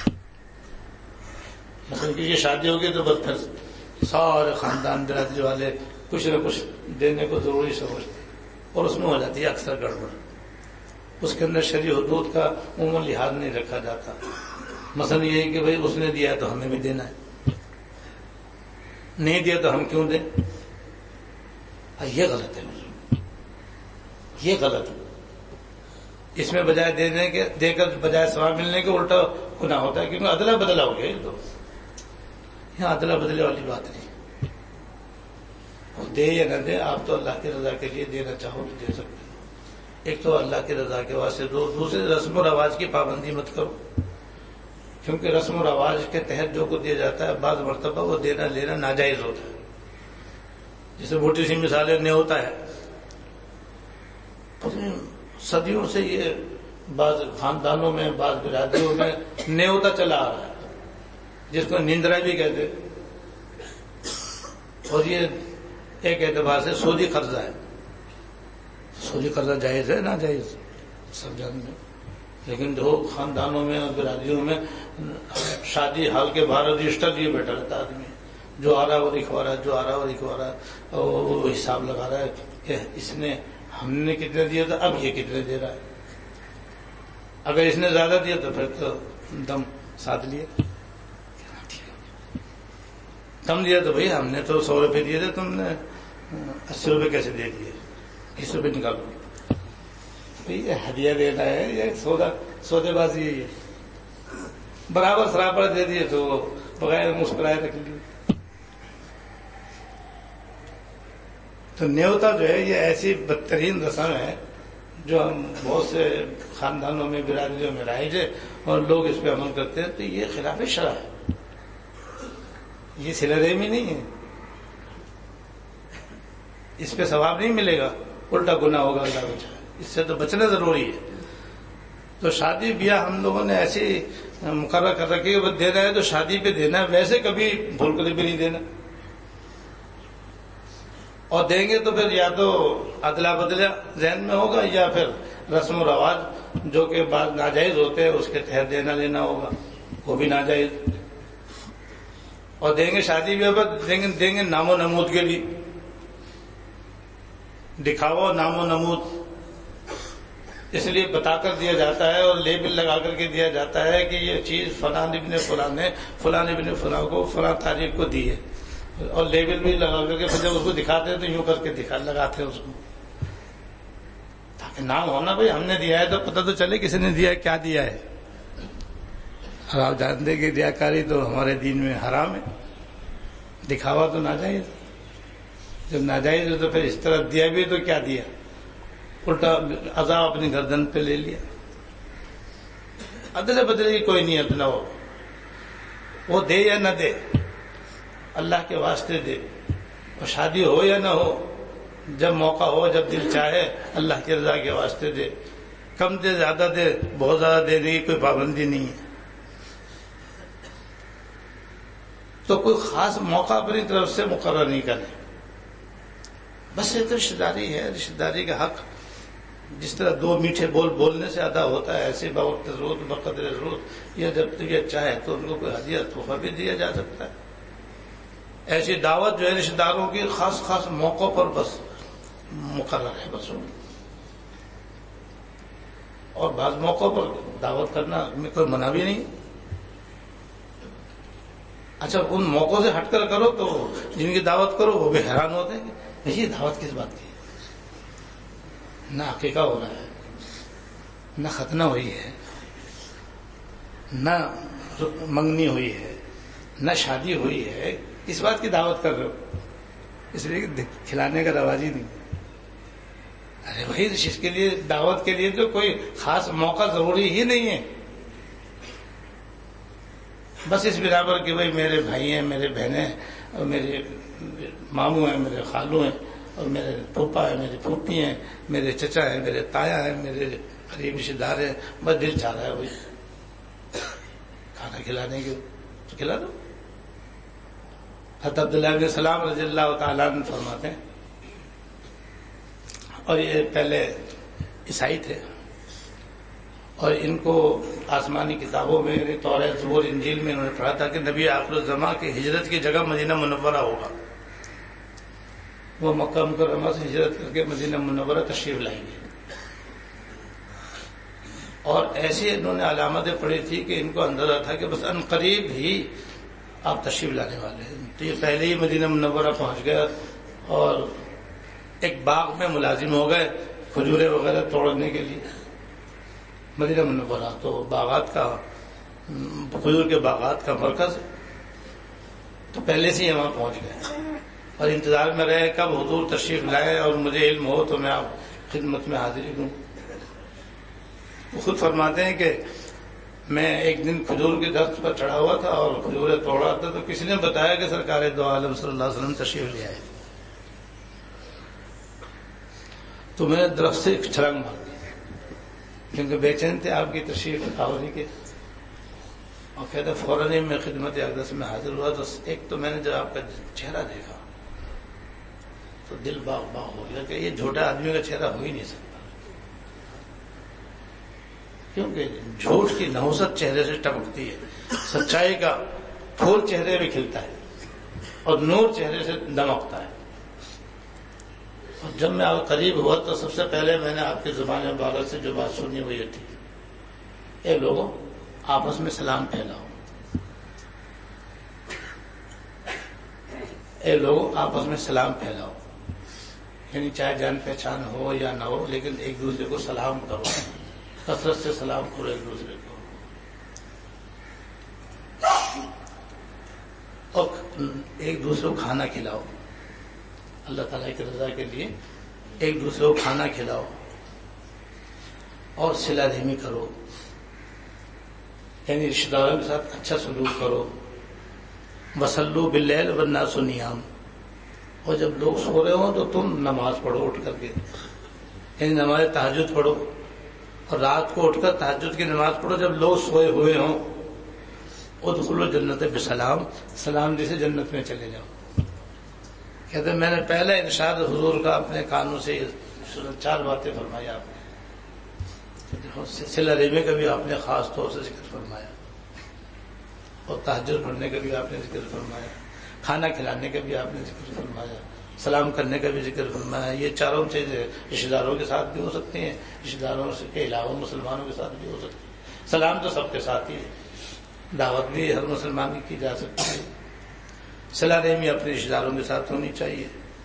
مثلا کہ یہ شادی ہوگی تو بس پھر سارے خاندان برادری والے کچھ نہ کچھ دینے کو ضروری سمجھتے اور اس میں ہو جاتی ہے اکثر گڑبڑ. اس کے اندر شرعی حدود کا عموماً لحاظ نہیں رکھا جاتا. مثلا یہ ہے کہ بھائی اس نے دیا تو ہمیں بھی دینا ہے، نہیں دیا تو ہم کیوں دیں؟ یہ غلط ہے، یہ غلط ہے. اس میں بجائے دینے کے دے کر بجائے ثواب ملنے کے الٹا گناہ ہوتا ہے، کیونکہ ادلا بدلا ہو گیا. یہ تو یہاں ادلا بدلے والی بات نہیں. دے یا نہ دے، آپ تو اللہ کی رضا کے لیے دینا چاہو تو دے سکتے ہیں. ایک تو اللہ کی رضا کے واسطے دو، دوسرے رسم و رواج کی پابندی مت کرو، کیونکہ رسم و رواج کے تحت جو کو دیا جاتا ہے بعض مرتبہ وہ دینا لینا ناجائز ہوتا ہے. جیسے موٹی سی مثالیں نیوتا ہے، صدیوں سے یہ بعض خاندانوں میں بعض برادریوں میں نیوتا چلا آ رہا ہے، جس کو نیندرا بھی کہتے ہیں. اور یہ ایک اعتبار سے سودی قرضہ ہے. سودی قرضہ جائز ہے ناجائز سب جانتے ہیں، لیکن جو خاندانوں میں اور برادریوں میں شادی حال کے باہر رجسٹر لیے بیٹھا رہتا آدمی، جو آ رہا ہے وہ لکھوا رہا ہے، جو آ رہا ہے وہ لکھوا رہا ہے، اور وہ حساب لگا رہا ہے کہ اس نے ہم نے کتنے دیا تھا، اب یہ کتنے دے رہا ہے. اگر اس نے زیادہ دیا تو پھر تو دم ساتھ لیا، کم دیا تو بھائی ہم نے تو 100 روپے دیے تھے، تم نے 80 روپے کیسے دے دیے، 20 روپے نکالو. یہ ہدیہ دینا ہے، یہ سودے بازی ہے. یہ برابر سرابر دے دیے تو بغیر مسکرائے رکھ لیے. تو نیوتا جو ہے یہ ایسی بدترین رسم ہے جو ہم بہت سے خاندانوں میں برادریوں میں رائج ہے اور لوگ اس پہ عمل کرتے ہیں. تو یہ خلاف شرع ہے، یہ صلہ رحمی نہیں ہے. اس پہ ثواب نہیں ملے گا، الٹا گناہ ہوگا. اللہ بچائے، اس سے تو بچنا ضروری ہے. تو شادی بیاہ ہم لوگوں نے ایسی مقرر کر رکھی ہے کہ دینا ہے تو شادی پہ دینا ہے، ویسے کبھی بھول کر بھی نہیں دینا. اور دیں گے تو پھر یا تو ادلا بدلا ذہن میں ہوگا یا پھر رسم و رواج جو کہ بعض ناجائز ہوتے ہیں اس کے تحت دینا لینا ہوگا، وہ بھی ناجائز. اور دیں گے شادی بیاہ پر دیں گے نام و نمود کے لیے، دکھاوا نام و نمود اس لیے بتا کر دیا جاتا ہے اور لیبل لگا کر کے دیا جاتا ہے کہ یہ چیز فلاں ابن فلاں نے فلاں ابن فلاں کو فلاں تاریخ کو دی ہے. اور لیبل بھی لگا کر کے پھر جب اس کو دکھاتے ہیں تو یوں کر کے لگاتے ہیں اس کو، تاکہ نام ہونا بھائی ہم نے دیا ہے تو پتہ تو چلے کسی نے دیا ہے، کیا دیا ہے. اور آپ جانتے کہ ریاکاری تو ہمارے دین میں حرام ہے، دکھاوا تو ناجائز. جب ناجائز ہے تو پھر اس طرح دیا بھی تو کیا دیا، الٹا عذاب اپنی گردن پہ لے لیا. ادلے بدلے کی کوئی نیت نہ ہو، وہ دے یا نہ دے اللہ کے واسطے دے. اور شادی ہو یا نہ ہو، جب موقع ہو جب دل چاہے اللہ کی رضا کے واسطے دے. کم دے زیادہ دے، بہت زیادہ دے دی کوئی پابندی نہیں ہے. تو کوئی خاص موقع اپنی طرف سے مقرر نہیں کرے. بس یہ تو رشتہ داری ہے، رشتہ داری کا حق جس طرح دو میٹھے بول بولنے سے ادا ہوتا ہے ایسے بوقت ضرورت بقدر ضرورت یا جب طبیعت چاہے تو ان کو کوئی ہدیہ تحفہ بھی دیا جا سکتا ہے. ایسی دعوت جو ہے رشتہ داروں کی خاص خاص موقعوں پر بس مقرر ہے بس. اور بعض موقعوں پر دعوت کرنا میں کوئی منع بھی نہیں. اچھا ان موقعوں سے ہٹ کر کرو تو جن کی دعوت کرو وہ بھی حیران ہوتے ہیں کہ یہ دعوت کس بات کی ہے. نہ عقیقہ ہو رہا ہے، نہ ختنہ ہوئی ہے، نہ منگنی ہوئی ہے، نہ شادی ہوئی ہے، اس بات کی دعوت کر رہے ہو. اس لیے کھلانے کا رواج ہی نہیں. ارے بھائی اس کے لیے دعوت کے لیے تو کوئی خاص موقع ضروری ہی نہیں ہے. بس اس برابر کہ بھائی میرے بھائی ہیں، میرے بہنیں، اور میرے ماموں ہیں، میرے خالو ہیں، اور میرے پھوپھا ہیں، میری پھوپھی ہیں، میرے چچا ہیں، میرے تایا ہیں، میرے قریب رشتے دار ہیں. بس دل چاہ رہا ہے بھائی کھانا کھلانے کے تو کھلا دو. حضرت عبداللہ بن سلام رضی اللہ تعالیٰ عنہ فرماتے ہیں, اور یہ پہلے عیسائی تھے اور ان کو آسمانی کتابوں میں یعنی توریت زبور انجیل میں انہوں نے پڑھا تھا کہ نبی آخر الزماں کی ہجرت کی جگہ مدینہ منورہ ہوگا. وہ مکہ مکرمہ سے ہجرت کر کے مدینہ منورہ تشریف لائیں گے, اور ایسی انہوں نے علامتیں پڑھی تھی کہ ان کو اندازہ تھا کہ بس ان قریب ہی آپ تشریف لانے والے ہیں. تو یہ پہلے ہی مدینہ منورہ پہنچ گیا اور ایک باغ میں ملازم ہو گئے کھجورے وغیرہ توڑنے کے لیے. مدینہ منورہ تو باغات کا, کھجور کے باغات کا مرکز, تو پہلے سے ہی وہاں پہنچ گئے اور انتظار میں رہے کب حضور تشریف لائے اور مجھے علم ہو تو میں آپ خدمت میں حاضری دوں. وہ خود فرماتے ہیں کہ میں ایک دن کھجور کے درخت پر چڑھا ہوا تھا اور کھجوریں توڑ رہا تھا, تو کسی نے بتایا کہ سرکار دو عالم صلی اللہ علیہ وسلم تشریف لے آئے. تو میں نے درخت سے ایک چھلانگ مار دی کیونکہ بے چین تھے آپ کی تشریف آوری کے, اور کہتے فوراً ہی میں خدمت اقدس میں حاضر ہوا. تو ایک تو میں نے جب آپ کا چہرہ دیکھا تو دل باغ باغ ہو گیا کہ یہ جھوٹا آدمی کا چہرہ ہو ہی نہیں سکتا, کیونکہ جھوٹ کی نحوست چہرے سے ٹپکتی ہے, سچائی کا پھول چہرے پہ کھلتا ہے اور نور چہرے سے دمکتا ہے. اور جب میں آپ قریب ہوا تو سب سے پہلے میں نے آپ کی زبان مبارک سے جو بات سنی وہ یہ تھی, اے لوگوں آپس میں سلام پھیلاؤ, اے لوگوں آپس میں سلام پھیلاؤ. یعنی چاہے جان پہچان ہو یا نہ ہو لیکن ایک دوسرے کو سلام کرو, کثرت سے سلام کرو ایک دوسرے کو, اور ایک دوسرے کو کھانا کھلاؤ. اللہ تعالیٰ کی رضا کے لیے ایک دوسرے کو کھانا کھلاؤ اور صلہ رحمی کرو, یعنی رشتہ داروں کے ساتھ اچھا سلوک کرو. وصلوا باللیل والناس نیام, اور جب لوگ سو رہے ہوں تو تم نماز پڑھو اٹھ کر کے, یعنی نماز تہجد پڑھو, اور رات کو اٹھ کر تہجد کی نماز پڑھو جب لوگ سوئے ہوئے ہوں. ادخلوا جنت بسلام, سلام جیسے جنت میں چلے جاؤ. کہتے ہیں میں نے پہلا ارشاد حضور کا اپنے کانوں سے 4 باتیں فرمائی آپ نے. صلہ رحمی کا بھی آپ نے خاص طور سے ذکر فرمایا, اور تہجد پڑھنے کا بھی آپ نے ذکر فرمایا, کھانا کھلانے کا بھی آپ نے ذکر فرمایا, سلام کرنے کا بھی ذکر فرمایا. یہ چاروں چیزیں رشتہ داروں کے ساتھ بھی ہو سکتی ہیں, رشتہ داروں کے علاوہ مسلمانوں کے ساتھ بھی ہو سکتی ہے. سلام تو سب کے ساتھ ہی ہے, دعوت بھی ہر مسلمان کی جا سکتی ہے. صلہ رحمی اپنے رشتہ داروں کے ساتھ ہونی چاہیے.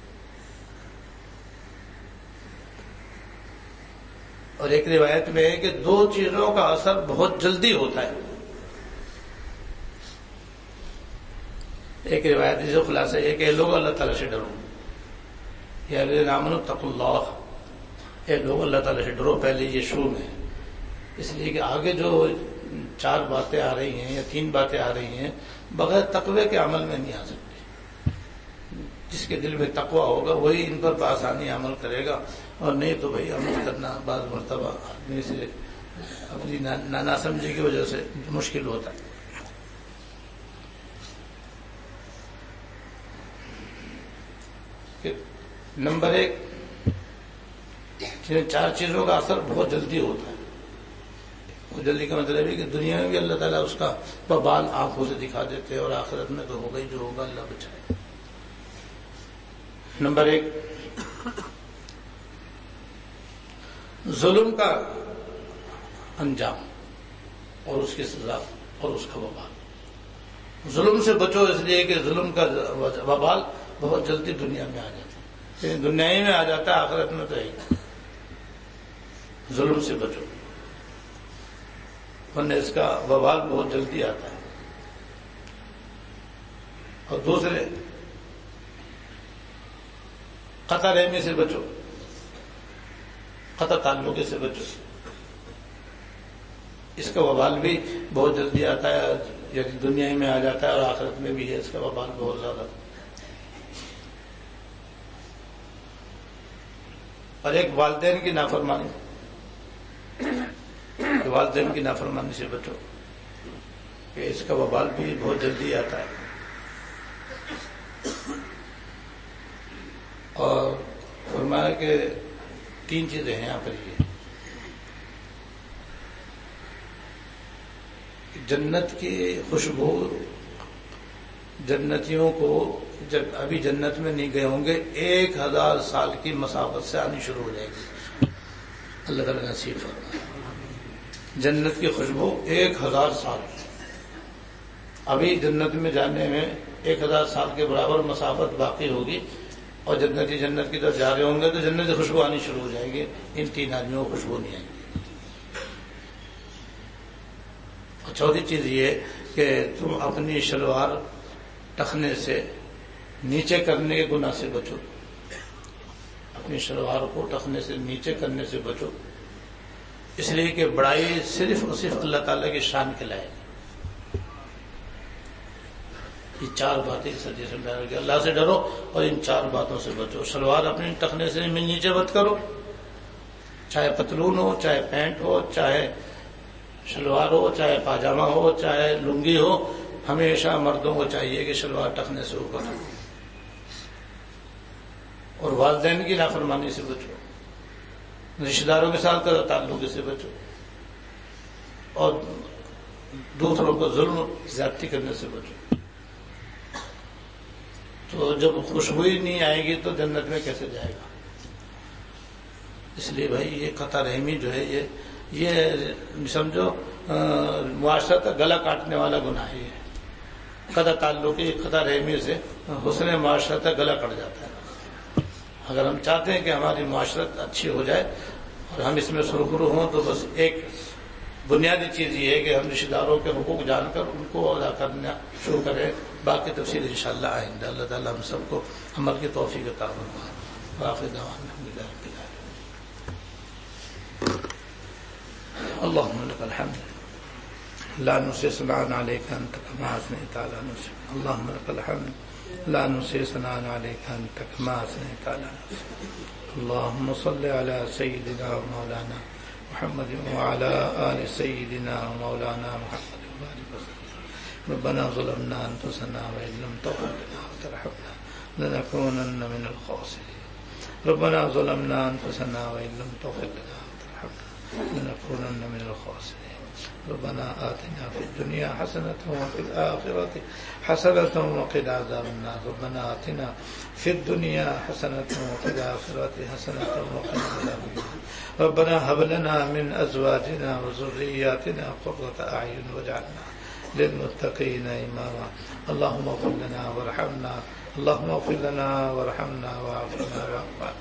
اور ایک روایت میں ہے کہ 2 چیزوں کا اثر بہت جلدی ہوتا ہے. ایک روایت جو خلاصہ یہ کہ لوگ اللہ تعالیٰ سے ڈرو, یا الذین آمنوا اتقوا اللہ, اے لوگ اللہ تعالیٰ سے ڈرو. پہلے یہ شروع میں ہے, اس لیے کہ آگے جو 4 باتیں آ رہی ہیں یا 3 باتیں آ رہی ہیں بغیر تقوی کے عمل میں نہیں آ سکتی. جس کے دل میں تقوی ہوگا وہی ان پر بآسانی عمل کرے گا, اور نہیں تو بھائی عمل کرنا بعض مرتبہ آدمی سے اپنی نانا سمجھی کی وجہ سے مشکل ہوتا ہے. نمبر 1, 4 چیزوں کا اثر بہت جلدی ہوتا ہے. جلدی کا مطلب ہے کہ دنیا میں بھی اللہ تعالیٰ اس کا وبال آنکھوں سے دکھا دیتے ہیں, اور آخرت میں تو ہوگا ہی جو ہوگا, اللہ بچائے. نمبر 1, ظلم کا انجام اور اس کی سزا اور اس کا وبال. ظلم سے بچو اس لیے کہ ظلم کا وبال بہت جلدی دنیا میں آ جاتا ہے, یعنی دنیا ہی میں آ جاتا ہے, آخرت میں تو ہے. ظلم سے بچو ورنہ اس کا وبال بہت جلدی آتا ہے. اور دوسرے, قطع رحمی سے بچو, قطع تعلق سے بچو. اس کا وبال بھی بہت جلدی آتا ہے, یعنی دنیا میں آ جاتا ہے, اور آخرت میں بھی ہے اس کا وبال بہت زیادہ. اور ایک والدین کی نافرمانی, والدین کی نافرمانی سے بچو. کہ اس کا وبال بھی بہت جلدی آتا ہے. اور فرمایا کہ 3 چیزیں ہیں یہاں پر. یہ جنت کی خوشبو جنتیوں کو جب ابھی جنت میں نہیں گئے ہوں گے 1000 سال کی مسافت سے آنی شروع ہو جائے گی. اللہ تعالیٰ نصیب فرمائے. جنت کی خوشبو 1000 سال. ابھی جنت میں جانے میں 1000 سال کے برابر مسافت باقی ہوگی اور جنتی جنت کی طرف جا رہے ہوں گے تو جنت کی خوشبو آنی شروع ہو جائے گی. ان 3 آدمیوں کو خوشبو نہیں آئے گی. اور چوتھی چیز یہ کہ تم اپنی شلوار ٹخنے سے نیچے کرنے کے گناہ سے بچو. اپنی شلوار کو ٹخنے سے نیچے کرنے سے بچو، اس لیے کہ بڑائی صرف اور صرف اللہ تعالیٰ کی شان کے لائق. یہ 4 باتیں اس حدیث میں بیان کی. اللہ سے ڈرو اور ان 4 باتوں سے بچو. شلوار اپنے ٹخنے سے نیچے مت کرو، چاہے پتلون ہو، چاہے پینٹ ہو، چاہے شلوار ہو، چاہے پاجامہ ہو، چاہے لنگی ہو. ہمیشہ مردوں کو چاہیے کہ شلوار ٹخنے سے اوپر ہو. اور والدین کی نافرمانی سے بچو، رشتہ داروں کے ساتھ تعلق سے بچو، اور دوسروں کو ظلم زیادتی کرنے سے بچو. تو جب خوشبو ہی نہیں آئے گی تو جنت میں کیسے جائے گا؟ اس لیے بھائی یہ قطع رحمی جو ہے یہ سمجھو معاشرت کا گلا کاٹنے والا گناہ ہے. قطع تعلقی قطع رحمی سے حسن معاشرت کا گلا کٹ جاتا ہے. اگر ہم چاہتے ہیں کہ ہماری معاشرت اچھی ہو جائے اور ہم اس میں سرخرو ہوں تو بس ایک بنیادی چیز یہ ہے کہ ہم رشتہ داروں کے حقوق جان کر ان کو ادا کرنا شروع کریں. باقی تفصیل انشاءاللہ آئندہ. اللہ تعالیٰ ہم سب کو عمل کی توفیق عطا فرمائے. وآخر دعوانا الحمدللہ رب العالمین. اللهم لك الحمد لا نحصي ثناء عليك أنت كما أثنيت على نفسك. اللهم لك الحمد لا نحصي ثناء عليك أنت كما أثنيت على نفسك. اللهم صل على سيدنا ومولانا محمد وعلى آل سيدنا ومولانا محمد وبارك وسلم. ربنا ظلمنا أنفسنا وإن لم تغفر لنا وترحمنا لنكونن من الخاسرين. ربنا ظلمنا أنفسنا وإن لم تغفر لنا وترحمنا لنكونن من الخاسرين. ربنا آتنا في الدنيا حسنة وفي الآخرة حسنة وقنا عذاب النار. ربنا آتنا في الدنيا حسنة وفي الآخرة حسنة وقنا عذاب النار. ربنا هب لنا من أزواجنا وذرياتنا قرة أعين واجعلنا للمتقين إماما. اللهم اغفر لنا وارحمنا، اللهم اغفر لنا وارحمنا وعافنا واعف عنا.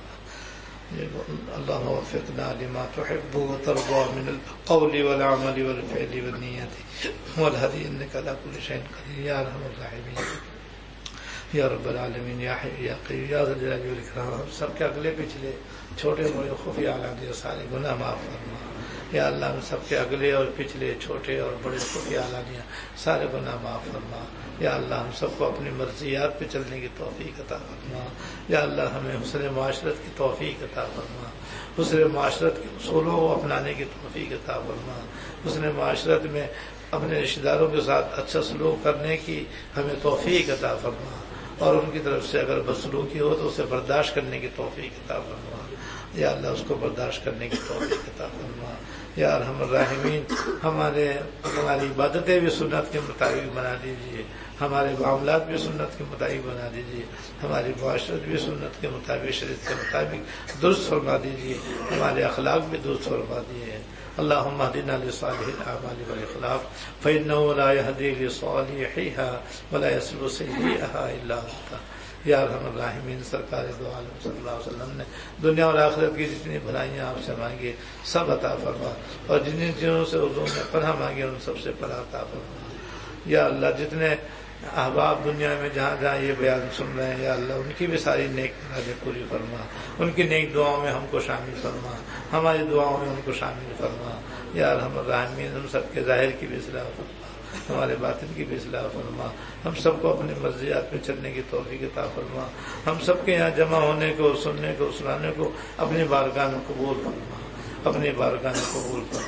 اللهم وفقنا لما تحب وترضى من القول والعمل والفعل والنية والهدي إنك على كل شيء قدير يا أرحم الراحمين یا رب العالمین یا حی یا قیوم یا ذا الجلال والاکرام. ہم سب کے اگلے پچھلے چھوٹے بڑے خفیہ اعلیٰ سارے گناہ معاف فرما. یا اللہ ہم سب کے اگلے اور پچھلے چھوٹے اور بڑے خفیہ اعلیٰ سارے گناہ معاف فرما. یا اللہ ہم سب کو اپنی مرضیات پہ چلنے کی توفیق عطا فرما. یا اللہ ہمیں حسن معاشرت کی توفیق عطا فرما. حسن معاشرت کے اصولوں کو اپنانے کی توفیق عطا فرما. حسن معاشرت میں اپنے رشتہ داروں کے ساتھ اچھا سلوک کرنے کی ہمیں توفیق عطا فرما، اور ان کی طرف سے اگر بدسلوکی ہو تو اسے برداشت کرنے کی توفیق عطا فرما. یا اللہ اس کو برداشت کرنے کی توفیق عطا فرما. یا ارحم الراحمین ہماری عبادتیں بھی سنت کے مطابق بنا دیجیے، ہمارے معاملات بھی سنت کے مطابق بنا دیجیے، ہماری معاشرت بھی سنت کے مطابق شریعت کے مطابق درست فرما دیجیے، ہمارے اخلاق بھی درست فرما دیجیے. اللهم اهدنا لصالح الاعمال والاخلاق فانه لا يهدي لصالحها ولا يصرف سيئها الا انت. یا ارحم الراحمین سرکار دو عالم صلی اللہ علیہ وسلم نے دنیا اور آخرت کی جتنی بھلائیاں آپ سے مانگی سب عطا فرما، اور جن چیزوں سے حضور نے پناہ مانگی ان سب سے پناہ عطا فرما. یا اللہ جتنے احباب دنیا میں جہاں جہاں یہ بیان سن رہے ہیں، یا اللہ ان کی بھی ساری نیک مرادیں پوری فرما. ان کی نیک دعاؤں میں ہم کو شامل فرما، ہماری دعاؤں میں ان کو شامل فرما. یا ارحم الراحمین ہم سب کے ظاہر کی بھی اصلاح فرما، ہمارے باطن کی بھی اصلاح فرما. ہم سب کو اپنی مرضیات میں چلنے کی توفیق عطا فرما. ہم سب کے یہاں جمع ہونے کو، سننے کو، سنانے کو اپنی بارگاہ میں قبول فرما، اپنی بارگاہ میں قبول فرما.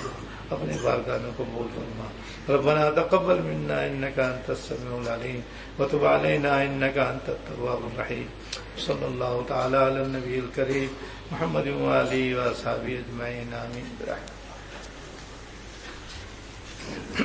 اپنی بارگاہ میں قبول فرما. ربنا تقبل منا انك انت السميع العليم وتب علينا انك انت التواب الرحيم. صلى الله تعالى على النبي الكريم محمد وآله وصحبه اجمعين. آمين برحمتك.